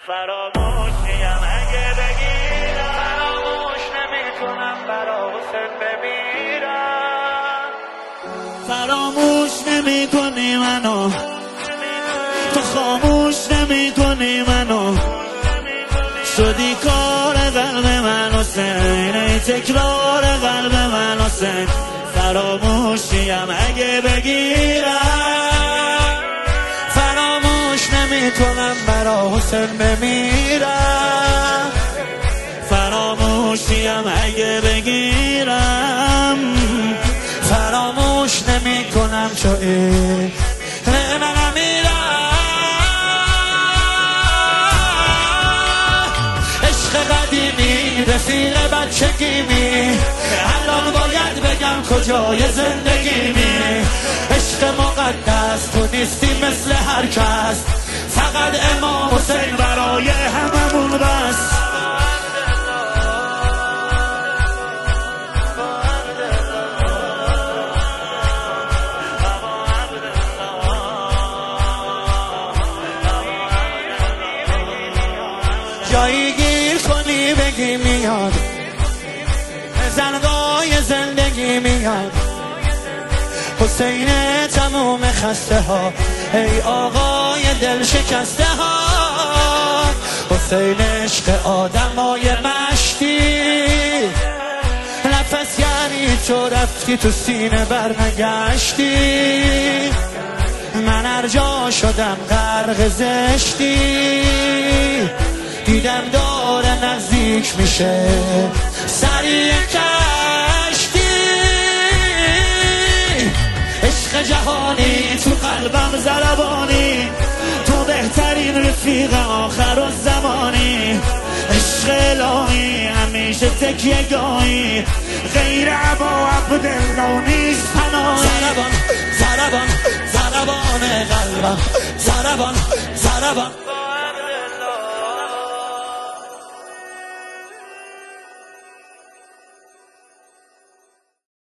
فراموشیم اگه بگیرم، فراموش نمیکنم برا حسین بمیرم. فراموش نمیکنی منو، تو خاموش نمیکنی منو، شدی کار قلب من حسین، ای تکرار قلب من حسین. فراموشیم اگه بگیرم، فراموش نمیکنم برا حسین بمیرم. فراموشیم اگه بگیرم، فراموش نمیکنم چو این من میرم. عشق قدیمی رفیق بچگیمی، الان باید بگم کجای زندگیمی. عشق مقدس تو نیستی مثل هر کس، فقط امام حسین برای هممون بس. جایی گیر کنی بگی میاد، زنگای زندگی میاد. حسین تموم خسته ها، ای آقای دل شکسته ها. حسین عشق آدمای مشتی، نفس یعنی تو رفتی تو سینه برنگشتی. من هر جا شدم غرق زشتی، دیدم داره نزدیک میشه سریع کشتی. عشق جهانی تو قلبم ضربانی، تو بهترین رفیق آخر الزمانی. عشق الهی همیشه تکیه گاهی، غیر ابا عبدالله نیست پناهی. ضربان ضربان ضربان قلبم، ضربان ضربان